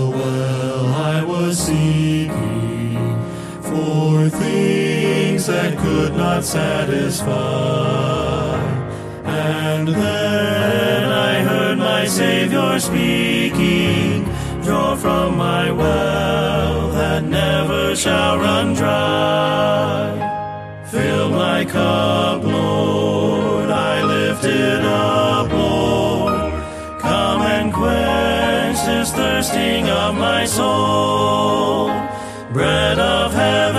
well I was seeking for things that could not satisfy. And then I heard my Savior speaking, draw from my well that never shall run dry. Fill my cup, Lord, I lift it up, Lord. Come and quench this thirsting of my soul. Bread of heaven,